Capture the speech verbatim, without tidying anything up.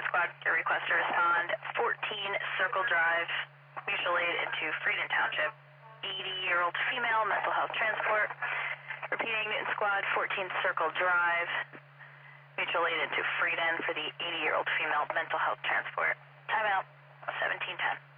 Squad, your request to respond. fourteen Circle Drive, mutual aid into Freedom Township. eighty-year-old female, mental health transport. Repeating, Newton Squad, fourteen Circle Drive, mutual aid into Freedom for the eighty-year-old female, mental health transport. Timeout, seventeen ten.